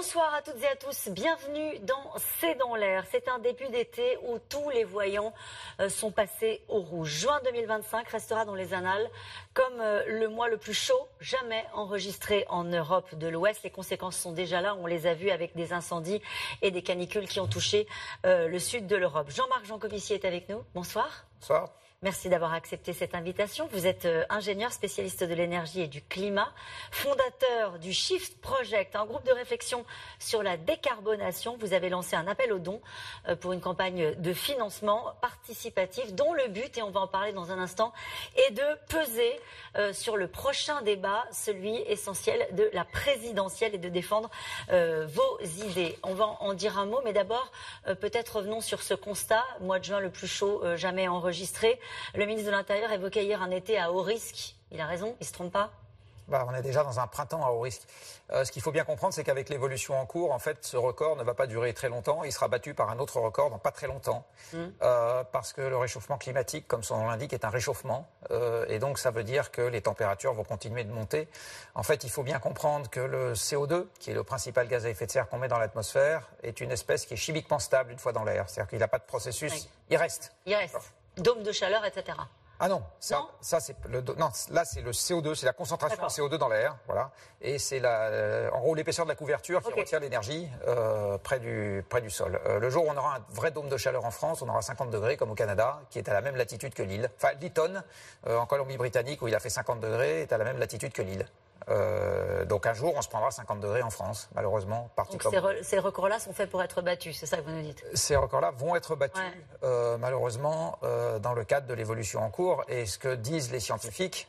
Bonsoir à toutes et à tous, bienvenue dans C'est dans l'air. C'est un début d'été où tous les voyants sont passés au rouge. Juin 2025 restera dans les annales comme le mois le plus chaud jamais enregistré en Europe de l'Ouest. Les conséquences sont déjà là, on les a vues avec des incendies et des canicules qui ont touché le sud de l'Europe. Jean-Marc Jancovici est avec nous, bonsoir. Bonsoir. Merci d'avoir accepté cette invitation. Vous êtes ingénieur spécialiste de l'énergie et du climat, fondateur du Shift Project, un groupe de réflexion sur la décarbonation. Vous avez lancé un appel aux dons pour une campagne de financement participatif dont le but, et on va en parler dans un instant, est de peser sur le prochain débat, celui essentiel de la présidentielle, et de défendre vos idées. On va en dire un mot, mais d'abord, peut-être revenons sur ce constat. Mois de juin le plus chaud jamais enregistré. Le ministre de l'Intérieur évoquait hier un été à haut risque. Il a raison, il ne se trompe pas? On est déjà dans un printemps à haut risque. Ce qu'il faut bien comprendre, c'est qu'avec l'évolution en cours, en fait, ce record ne va pas durer très longtemps. Il sera battu par un autre record dans pas très longtemps. Parce que le réchauffement climatique, comme son nom l'indique, est un réchauffement. Et donc, ça veut dire que les températures vont continuer de monter. En fait, il faut bien comprendre que le CO2, qui est le principal gaz à effet de serre qu'on met dans l'atmosphère, est une espèce qui est chimiquement stable une fois dans l'air. C'est-à-dire qu'il n'a pas de processus. Oui. Il reste. Dôme de chaleur, etc. Ah non, ça c'est là c'est le CO2, c'est la concentration de CO2 dans l'air, voilà. Et c'est en gros l'épaisseur de la couverture qui retient l'énergie près du sol. Le jour où on aura un vrai dôme de chaleur en France, on aura 50 degrés comme au Canada, qui est à la même latitude que l'île. Enfin, Lytton, en Colombie-Britannique, où il a fait 50 degrés, est à la même latitude que l'île. Donc un jour, on se prendra 50 degrés en France, malheureusement. Donc ces records-là sont faits pour être battus, c'est ça que vous nous dites? Ces records-là vont être battus, malheureusement, dans le cadre de l'évolution en cours. Et ce que disent les scientifiques,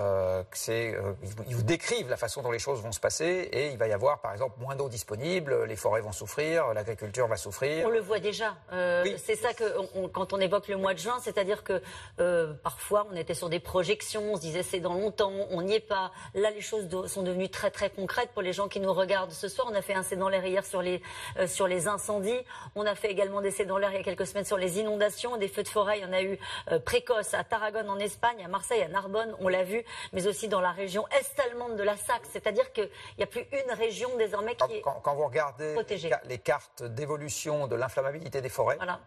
ils vous décrivent la façon dont les choses vont se passer, et il va y avoir, par exemple, moins d'eau disponible, les forêts vont souffrir, l'agriculture va souffrir. On le voit déjà. Oui. C'est ça que, quand on évoque le mois de juin, c'est-à-dire que parfois on était sur des projections, on se disait c'est dans longtemps, on n'y est pas. Là, les choses sont devenues très très concrètes pour les gens qui nous regardent ce soir. On a fait un C'est dans l'air hier sur les incendies. On a fait également des C'est dans l'air il y a quelques semaines sur les inondations, des feux de forêt. Il y en a eu précoces à Tarragone en Espagne, à Marseille, à Narbonne, on l'a vu, mais aussi dans la région est-allemande de la Saxe. C'est-à-dire qu'il n'y a plus une région désormais qui est quand vous regardez protégée. Les cartes d'évolution de l'inflammabilité des forêts, voilà.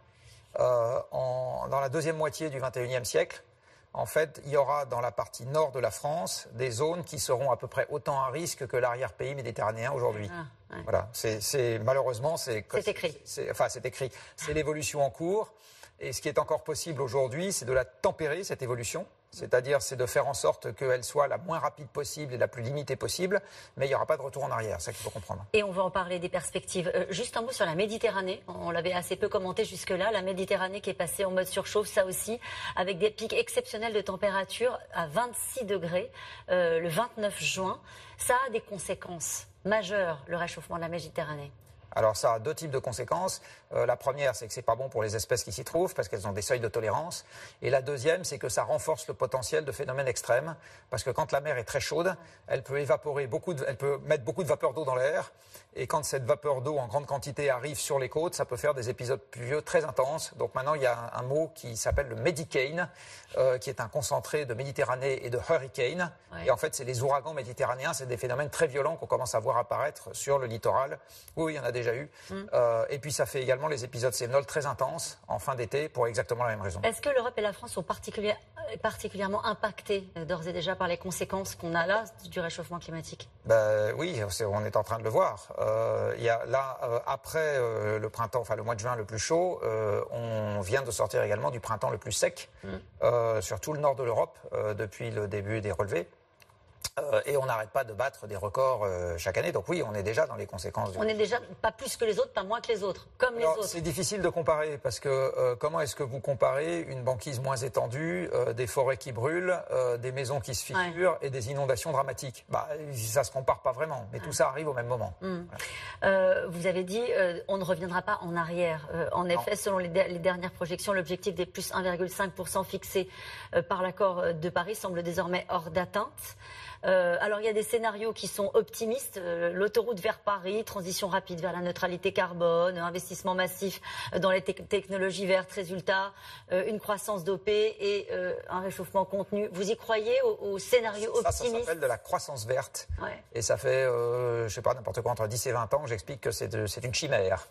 Dans la deuxième moitié du XXIe siècle, en fait, il y aura dans la partie nord de la France des zones qui seront à peu près autant à risque que l'arrière-pays méditerranéen aujourd'hui. Voilà, malheureusement, c'est écrit. C'est écrit. C'est l'évolution en cours. Et ce qui est encore possible aujourd'hui, c'est de la tempérer, cette évolution. C'est-à-dire, c'est de faire en sorte qu'elle soit la moins rapide possible et la plus limitée possible, mais il n'y aura pas de retour en arrière, c'est ça qu'il faut comprendre. Et on va en parler des perspectives. Juste un mot sur la Méditerranée, on l'avait assez peu commenté jusque-là, la Méditerranée qui est passée en mode surchauffe, ça aussi, avec des pics exceptionnels de température à 26 degrés le 29 juin. Ça a des conséquences majeures, le réchauffement de la Méditerranée. Alors ça a deux types de conséquences. La première, c'est que c'est pas bon pour les espèces qui s'y trouvent parce qu'elles ont des seuils de tolérance. Et la deuxième, c'est que ça renforce le potentiel de phénomènes extrêmes parce que quand la mer est très chaude, elle peut évaporer elle peut mettre beaucoup de vapeur d'eau dans l'air. Et quand cette vapeur d'eau en grande quantité arrive sur les côtes, ça peut faire des épisodes pluvieux très intenses. Donc maintenant, il y a un mot qui s'appelle le Medicane, qui est un concentré de Méditerranée et de hurricane. Ouais. Et en fait, c'est les ouragans méditerranéens, c'est des phénomènes très violents qu'on commence à voir apparaître sur le littoral. Oui, il y en a déjà eu. Et puis ça fait également les épisodes sévenols très intenses en fin d'été pour exactement la même raison. Est-ce que l'Europe et la France sont particulièrement impactées d'ores et déjà par les conséquences qu'on a là du réchauffement climatique? Oui, on est en train de le voir. Il y a là, après le printemps, enfin le mois de juin le plus chaud, on vient de sortir également du printemps le plus sec sur tout le nord de l'Europe depuis le début des relevés. Et on n'arrête pas de battre des records chaque année. Donc oui, on est déjà dans les conséquences. On est déjà pas plus que les autres, pas moins que les autres, comme les autres. C'est difficile de comparer parce que comment est-ce que vous comparez une banquise moins étendue, des forêts qui brûlent, des maisons qui se fissurent et des inondations dramatiques? Ça se compare pas vraiment, mais tout ça arrive au même moment. Voilà. Vous avez dit on ne reviendra pas en arrière. En effet, selon les dernières projections, l'objectif des plus 1,5% fixé par l'accord de Paris semble désormais hors d'atteinte. Alors il y a des scénarios qui sont optimistes, l'autoroute vers Paris, transition rapide vers la neutralité carbone, investissement massif dans les technologies vertes, résultat, une croissance dopée et un réchauffement contenu. Vous y croyez au scénario optimiste? Ça s'appelle de la croissance verte. Ouais. Et ça fait, je sais pas, n'importe quoi, entre 10 et 20 ans que j'explique que c'est une chimère.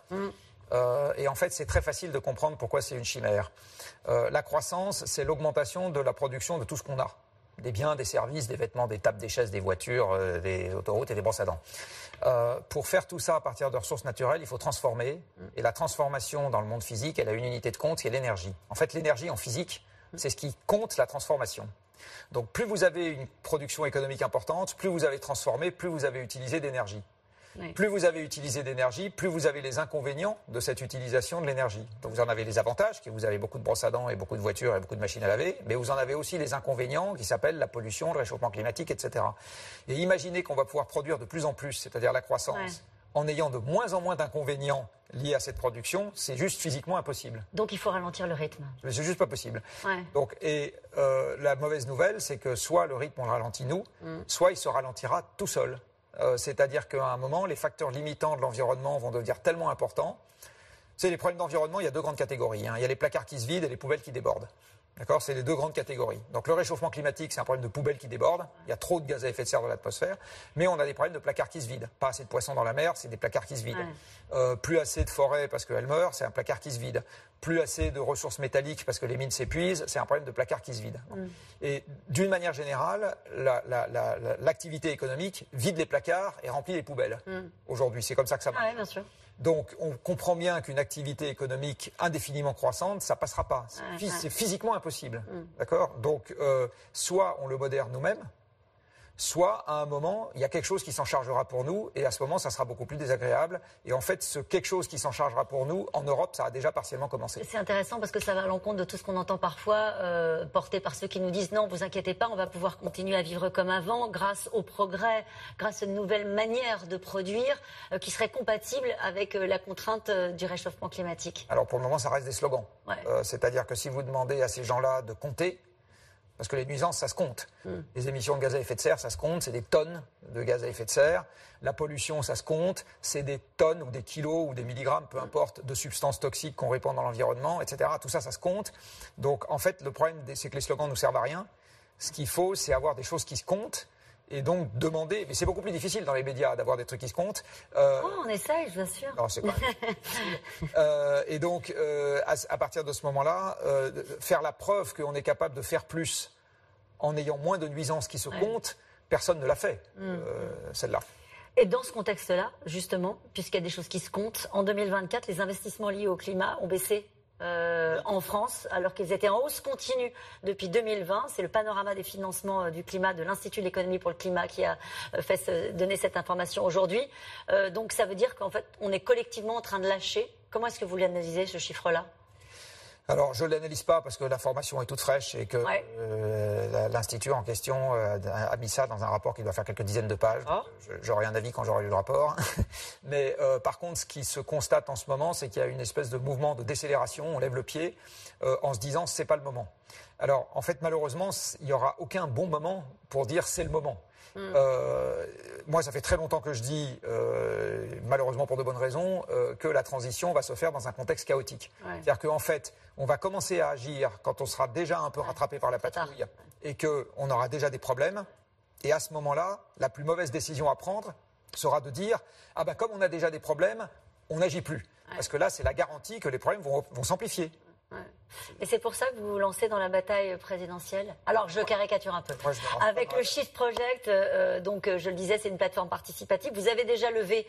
Et en fait, c'est très facile de comprendre pourquoi c'est une chimère. La croissance, c'est l'augmentation de la production de tout ce qu'on a. Des biens, des services, des vêtements, des tables, des chaises, des voitures, des autoroutes et des brosses à dents. Pour faire tout ça à partir de ressources naturelles, il faut transformer. Et la transformation dans le monde physique, elle a une unité de compte qui est l'énergie. En fait, l'énergie en physique, c'est ce qui compte la transformation. Donc plus vous avez une production économique importante, plus vous avez transformé, plus vous avez utilisé d'énergie. Oui. Plus vous avez utilisé d'énergie, plus vous avez les inconvénients de cette utilisation de l'énergie. Donc vous en avez les avantages, que vous avez beaucoup de brosses à dents et beaucoup de voitures et beaucoup de machines à laver, mais vous en avez aussi les inconvénients qui s'appellent la pollution, le réchauffement climatique, etc. Et imaginez qu'on va pouvoir produire de plus en plus, c'est-à-dire la croissance, en ayant de moins en moins d'inconvénients liés à cette production, c'est juste physiquement impossible. Donc il faut ralentir le rythme. Mais c'est juste pas possible. Ouais. Donc, la mauvaise nouvelle, c'est que soit le rythme on le ralentit nous, soit il se ralentira tout seul. C'est-à-dire qu'à un moment, les facteurs limitants de l'environnement vont devenir tellement importants. Tu sais, les problèmes d'environnement, il y a deux grandes catégories. Il y a les placards qui se vident et les poubelles qui débordent. D'accord ? C'est les deux grandes catégories. Donc le réchauffement climatique, c'est un problème de poubelles qui débordent. Il y a trop de gaz à effet de serre dans l'atmosphère. Mais on a des problèmes de placards qui se vident. Pas assez de poissons dans la mer, c'est des placards qui se vident. Plus assez de forêts parce qu'elles meurent, c'est un placard qui se vide. Plus assez de ressources métalliques parce que les mines s'épuisent, c'est un problème de placards qui se vident. Et d'une manière générale, l'activité économique vide les placards et remplit les poubelles. Aujourd'hui, c'est comme ça que ça marche. Bien sûr. Donc, on comprend bien qu'une activité économique indéfiniment croissante, ça passera pas. C'est physiquement impossible. D'accord ? Donc, soit on le modère nous-mêmes, soit à un moment, il y a quelque chose qui s'en chargera pour nous, et à ce moment, ça sera beaucoup plus désagréable. Et en fait, ce quelque chose qui s'en chargera pour nous, en Europe, ça a déjà partiellement commencé. C'est intéressant parce que ça va à l'encontre de tout ce qu'on entend parfois, porté par ceux qui nous disent non, vous inquiétez pas, on va pouvoir continuer à vivre comme avant, grâce au progrès, grâce à une nouvelle manière de produire qui serait compatible avec la contrainte du réchauffement climatique. Alors pour le moment, ça reste des slogans. C'est-à-dire que si vous demandez à ces gens-là de compter, parce que les nuisances, ça se compte. Les émissions de gaz à effet de serre, ça se compte. C'est des tonnes de gaz à effet de serre. La pollution, ça se compte. C'est des tonnes ou des kilos ou des milligrammes, peu importe, de substances toxiques qu'on répand dans l'environnement, etc. Tout ça, ça se compte. Donc, en fait, le problème, c'est que les slogans ne nous servent à rien. Ce qu'il faut, c'est avoir des choses qui se comptent. Et donc demander, mais c'est beaucoup plus difficile dans les médias d'avoir des trucs qui se comptent. On essaye, je vous assure. Non, c'est pas. Et donc, à partir de ce moment-là, faire la preuve qu'on est capable de faire plus en ayant moins de nuisances qui se comptent, personne ne l'a fait, celle-là. Et dans ce contexte-là, justement, puisqu'il y a des choses qui se comptent, en 2024, les investissements liés au climat ont baissé. En France, alors qu'ils étaient en hausse continue depuis 2020. C'est le panorama des financements du climat de l'Institut de l'économie pour le climat qui a fait donner cette information aujourd'hui. Donc ça veut dire qu'en fait, on est collectivement en train de lâcher. Comment est-ce que vous l'analysez, ce chiffre-là ? Alors, je ne l'analyse pas parce que l'information est toute fraîche et que l'Institut en question a mis ça dans un rapport qui doit faire quelques dizaines de pages. J'aurai un avis quand j'aurai lu le rapport. Mais par contre, ce qui se constate en ce moment, c'est qu'il y a une espèce de mouvement de décélération. On lève le pied en se disant c'est pas le moment. Alors, en fait, malheureusement, il n'y aura aucun bon moment pour dire c'est le moment. Moi, ça fait très longtemps que je dis, malheureusement pour de bonnes raisons, que la transition va se faire dans un contexte chaotique. C'est-à-dire qu'en fait, on va commencer à agir quand on sera déjà un peu rattrapé par la patrouille et qu'on aura déjà des problèmes. Et à ce moment-là, la plus mauvaise décision à prendre sera de dire « Ah ben comme on a déjà des problèmes, on n'agit plus ». Parce que là, c'est la garantie que les problèmes vont s'amplifier. Et c'est pour ça que vous vous lancez dans la bataille présidentielle. Alors, je caricature un peu. Avec le Shift Project, donc je le disais, c'est une plateforme participative. Vous avez déjà levé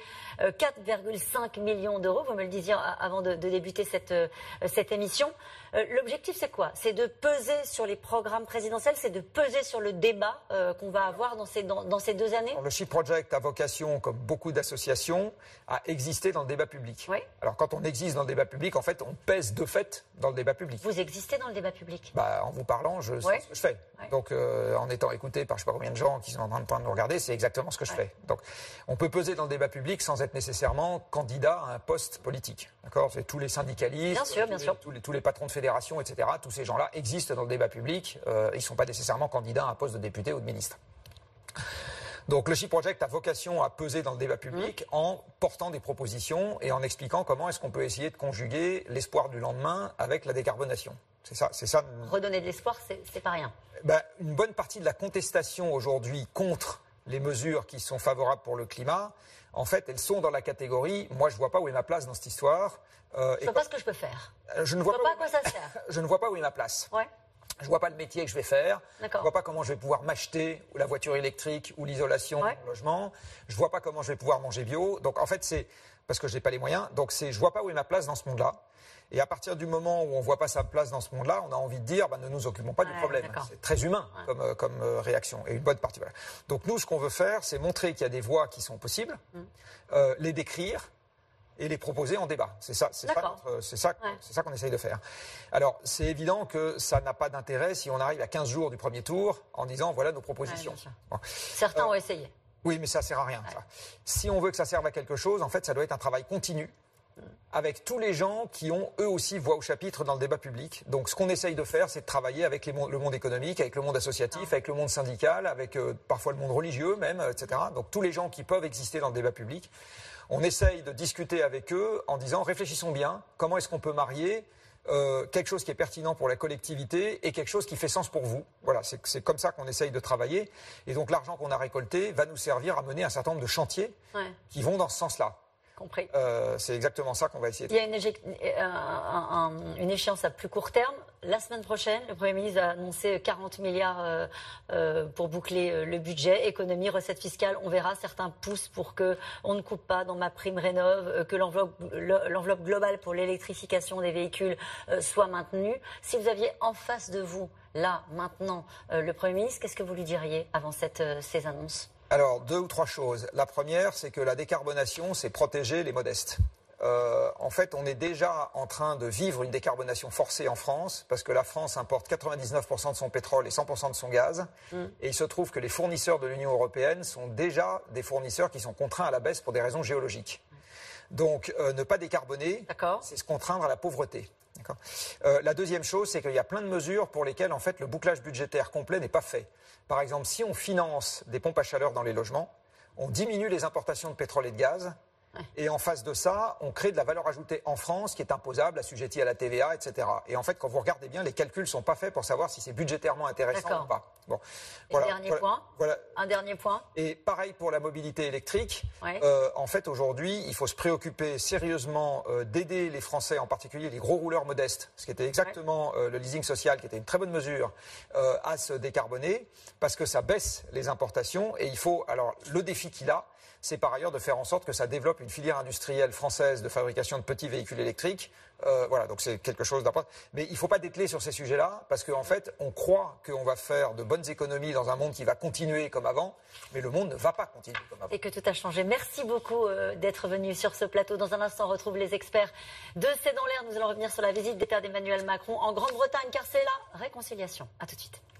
4,5 millions d'euros. Vous me le disiez avant de débuter cette émission. L'objectif, c'est quoi ? C'est de peser sur les programmes présidentiels, c'est de peser sur le débat qu'on va avoir dans ces 2 années. Alors, le Shift Project a vocation, comme beaucoup d'associations, à exister dans le débat public. Alors, quand on existe dans le débat public, en fait, on pèse de fait dans le débat public. Vous existez dans le débat public ? En vous parlant, je sais ce que je fais. Donc, en étant écouté par je ne sais pas combien de gens qui sont en train de nous regarder, c'est exactement ce que je fais. Donc, on peut peser dans le débat public sans être nécessairement candidat à un poste politique. D'accord ? C'est tous les syndicalistes, tous les patrons de fédération, etc. Tous ces gens-là existent dans le débat public. Ils ne sont pas nécessairement candidats à un poste de député ou de ministre. Donc le Shift Project a vocation à peser dans le débat public en portant des propositions et en expliquant comment est-ce qu'on peut essayer de conjuguer l'espoir du lendemain avec la décarbonation. C'est ça. Redonner de l'espoir, c'est pas rien. Une bonne partie de la contestation aujourd'hui contre les mesures qui sont favorables pour le climat, en fait, elles sont dans la catégorie « moi, je ne vois pas où est ma place dans cette histoire ». Je ne vois pas ce que je peux faire. Je ne vois pas à quoi ça sert. Je ne vois pas où est ma place. Ouais. Je ne vois pas le métier que je vais faire. Je D'accord. ne vois pas comment je vais pouvoir m'acheter la voiture électrique ou l'isolation dans mon logement. Je ne vois pas comment je vais pouvoir manger bio. Donc, en fait, c'est parce que je n'ai pas les moyens. Donc, je ne vois pas où est ma place dans ce monde-là. Et à partir du moment où on ne voit pas sa place dans ce monde-là, on a envie de dire ne nous occupons pas du problème. C'est très humain comme réaction. Et une bonne partie. Voilà. Donc, nous, ce qu'on veut faire, c'est montrer qu'il y a des voies qui sont possibles, les décrire et les proposer en débat. C'est ça qu'on essaye de faire. Alors, c'est évident que ça n'a pas d'intérêt si on arrive à 15 jours du premier tour en disant voilà nos propositions. Bon. Certains ont essayé. Oui, mais ça ne sert à rien. Ça. Si on veut que ça serve à quelque chose, en fait, ça doit être un travail continu avec tous les gens qui ont eux aussi voix au chapitre dans le débat public. Donc ce qu'on essaye de faire, c'est de travailler avec le monde économique, avec le monde associatif, avec le monde syndical, avec parfois le monde religieux même, etc. Donc tous les gens qui peuvent exister dans le débat public. On essaye de discuter avec eux en disant réfléchissons bien, comment est-ce qu'on peut marier quelque chose qui est pertinent pour la collectivité et quelque chose qui fait sens pour vous. Voilà, c'est comme ça qu'on essaye de travailler. Et donc l'argent qu'on a récolté va nous servir à mener un certain nombre de chantiers qui vont dans ce sens-là. Compris. C'est exactement ça qu'on va essayer de faire. Il y a une échéance à plus court terme. La semaine prochaine, le Premier ministre a annoncé 40 milliards pour boucler le budget. Économie, recettes fiscales, on verra. Certains poussent pour qu'on ne coupe pas dans ma prime rénov', que l'enveloppe globale pour l'électrification des véhicules soit maintenue. Si vous aviez en face de vous, là, maintenant, le Premier ministre, qu'est-ce que vous lui diriez avant ces annonces ? Alors, 2 ou 3 choses. La première, c'est que la décarbonation, c'est protéger les modestes. En fait, on est déjà en train de vivre une décarbonation forcée en France, parce que la France importe 99% de son pétrole et 100% de son gaz. Et il se trouve que les fournisseurs de l'Union européenne sont déjà des fournisseurs qui sont contraints à la baisse pour des raisons géologiques. Donc, ne pas décarboner, c'est se contraindre à la pauvreté. La deuxième chose, c'est qu'il y a plein de mesures pour lesquelles, en fait, le bouclage budgétaire complet n'est pas fait. Par exemple, si on finance des pompes à chaleur dans les logements, on diminue les importations de pétrole et de gaz. Et en face de ça, on crée de la valeur ajoutée en France qui est imposable, assujettie à la TVA, etc. Et en fait, quand vous regardez bien, les calculs ne sont pas faits pour savoir si c'est budgétairement intéressant ou pas. Bon. Un dernier point. Et pareil pour la mobilité électrique. En fait, aujourd'hui, il faut se préoccuper sérieusement d'aider les Français, en particulier les gros rouleurs modestes, ce qui était exactement le leasing social, qui était une très bonne mesure, à se décarboner, parce que ça baisse les importations. Et il faut, alors, le défi qu'il a, c'est par ailleurs de faire en sorte que ça développe une filière industrielle française de fabrication de petits véhicules électriques. Voilà, donc c'est quelque chose d'important. Mais il ne faut pas dételer sur ces sujets-là, parce qu'en fait, on croit qu'on va faire de bonnes économies dans un monde qui va continuer comme avant, mais le monde ne va pas continuer comme avant. Et que tout a changé. Merci beaucoup d'être venu sur ce plateau. Dans un instant, on retrouve les experts de C'est dans l'air. Nous allons revenir sur la visite d'État d'Emmanuel Macron en Grande-Bretagne, car c'est la réconciliation. À tout de suite.